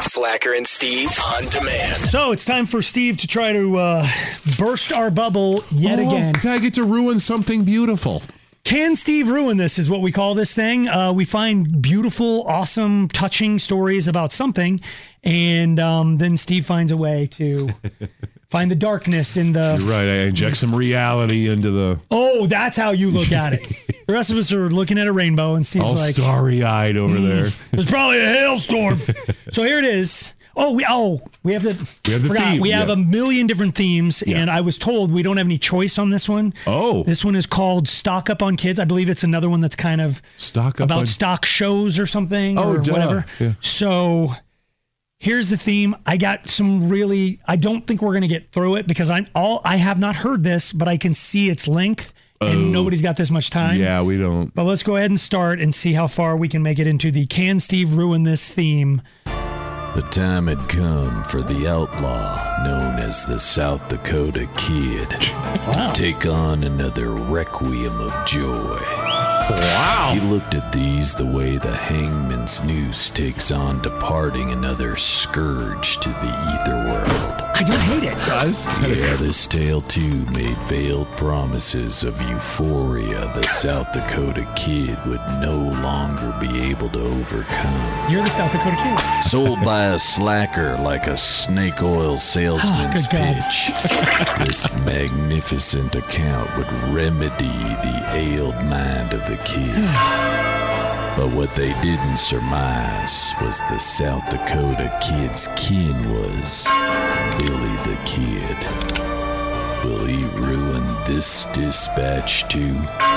Slacker and Steve on demand. So it's time for Steve to try to burst our bubble yet again. I get to ruin something beautiful. Can Steve ruin this is what we call this thing. We find beautiful, awesome, touching stories about something, and then Steve finds a way to find the darkness in the... You're right. I inject some reality into the... Oh, that's how you look at it. The rest of us are looking at a rainbow, and Steve's all like... starry-eyed over there. There's probably a hailstorm. So here it is. We have the theme. We have a million different themes, and I was told we don't have any choice on this one. Oh. This one is called Stock Up on Kids. I believe it's another one that's kind of about stock shows or something or whatever. Yeah. So here's the theme. I got some I don't think we're going to get through it because I have not heard this, but I can see its length. And nobody's got this much time. Yeah, we don't. But let's go ahead and start and see how far we can make it into the Can Steve Ruin This theme. The time had come for the outlaw known as the South Dakota Kid to take on another requiem of joy. Wow. He looked at these the way the hangman's noose takes on departing another scourge to the ether world. I don't hate it. Does? Yeah, this tale too made veiled promises of euphoria the South Dakota Kid would no longer be able to overcome. You're the South Dakota Kid. Sold by a slacker like a snake oil salesman's pitch. This magnificent account would remedy the ailed mind of the kid. But what they didn't surmise was the South Dakota Kid's kin was Billy the Kid. Will he ruin this dispatch too?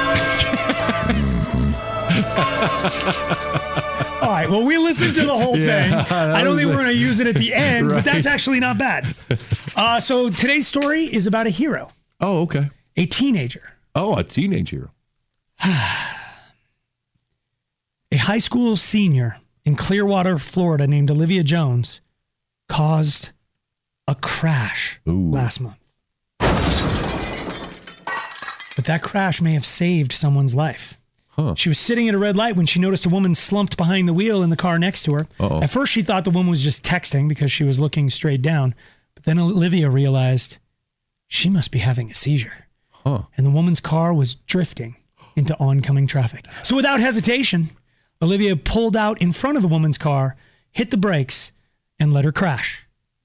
All right, well, we listened to the whole thing. I don't think we're going to use it at the end, but that's actually not bad. So today's story is about a hero. Oh, okay. A teenager. Oh, a teenage hero. A high school senior in Clearwater, Florida, named Olivia Jones, caused a crash last month. But that crash may have saved someone's life. Huh. She was sitting at a red light when she noticed a woman slumped behind the wheel in the car next to her. Uh-oh. At first, she thought the woman was just texting because she was looking straight down. But then Olivia realized she must be having a seizure. Huh. And the woman's car was drifting into oncoming traffic. So without hesitation, Olivia pulled out in front of the woman's car, hit the brakes, and let her crash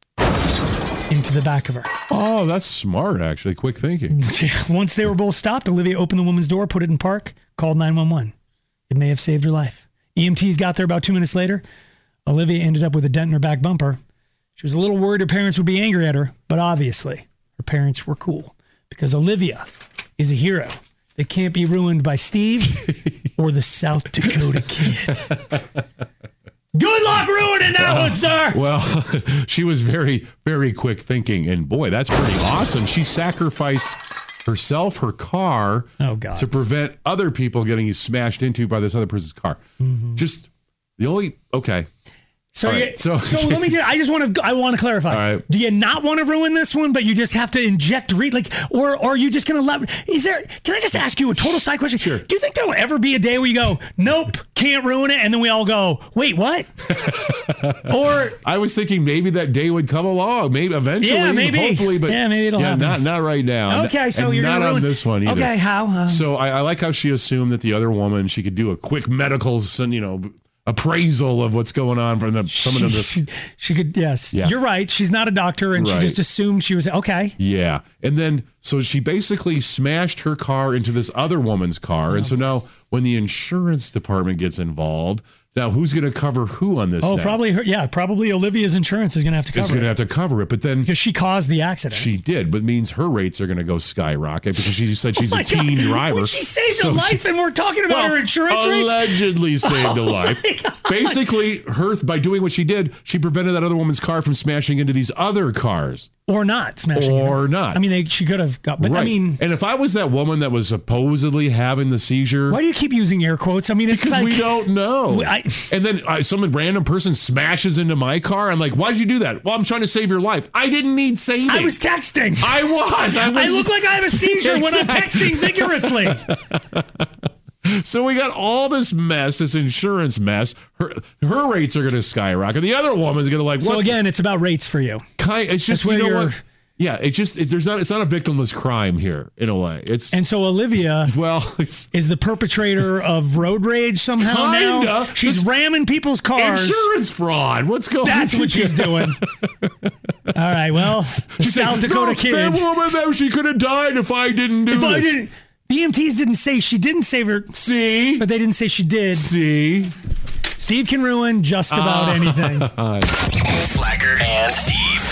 into the back of her. Oh, that's smart, actually. Quick thinking. Once they were both stopped, Olivia opened the woman's door, put it in park, called 911. It may have saved her life. EMTs got there about 2 minutes later. Olivia ended up with a dent in her back bumper. She was a little worried her parents would be angry at her, but obviously her parents were cool because Olivia is a hero that can't be ruined by Steve or the South Dakota Kid. Good luck ruining that one, sir. Well, she was very, very quick thinking. And boy, that's pretty awesome. She sacrificed herself, her car, to prevent other people getting smashed into by this other person's car. Mm-hmm. Just the only, okay. So, so let me. I want to clarify. All right. Do you not want to ruin this one, but you just have to inject or are you just going to let? Can I just ask you a total side question? Sure. Do you think there will ever be a day where you go, nope, can't ruin it, and then we all go, wait, what? Or I was thinking maybe that day would come along, maybe eventually, hopefully, but maybe it'll happen. Not right now. Okay, so you're not on this one either. Okay, how? So I like how she assumed that the other woman, she could do a quick medical, appraisal of what's going on from someone in this. She could, yes. Yeah. You're right. She's not a doctor, and she just assumed she was okay. Yeah. And then, so she basically smashed her car into this other woman's car. And so now when the insurance department gets involved, now who's going to cover who on this? Oh, now? probably her. Yeah, probably Olivia's insurance is going to have to cover it. It's going to have to cover it, but then because she caused the accident. She did, but means her rates are going to go skyrocket because she said she's a teen driver. Well, she saved a life, and we're talking about her insurance rates. Allegedly saved a life. Basically, by doing what she did, she prevented that other woman's car from smashing into these other cars. Or not smashing or not. I mean, she could have got, but right. I mean. And if I was that woman that was supposedly having the seizure. Why do you keep using air quotes? I mean, it's because we don't know. And then some random person smashes into my car. I'm like, why'd you do that? Well, I'm trying to save your life. I didn't need saving. I was texting. I look like I have a seizure when I'm texting vigorously. So we got all this mess, this insurance mess. Her rates are going to skyrocket. The other woman's going to what? So again, it's about rates for you. It's just, you know what? Yeah, it's not a victimless crime here in a way. And so Olivia is the perpetrator of road rage somehow now. She's ramming people's cars. Insurance fraud. What's going on? That's what she's doing. All right, well, the South Dakota kid. That woman, though, she could have died if I didn't do this. The EMTs didn't say she didn't save her. See? But they didn't say she did. See? Steve can ruin just about anything. Slacker and Steve.